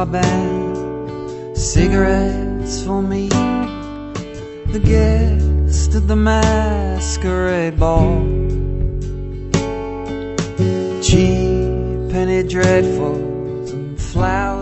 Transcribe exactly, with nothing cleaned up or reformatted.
guitar band, cigarettes for me, the guest at the masquerade ball, cheap penny dreadfuls and flowers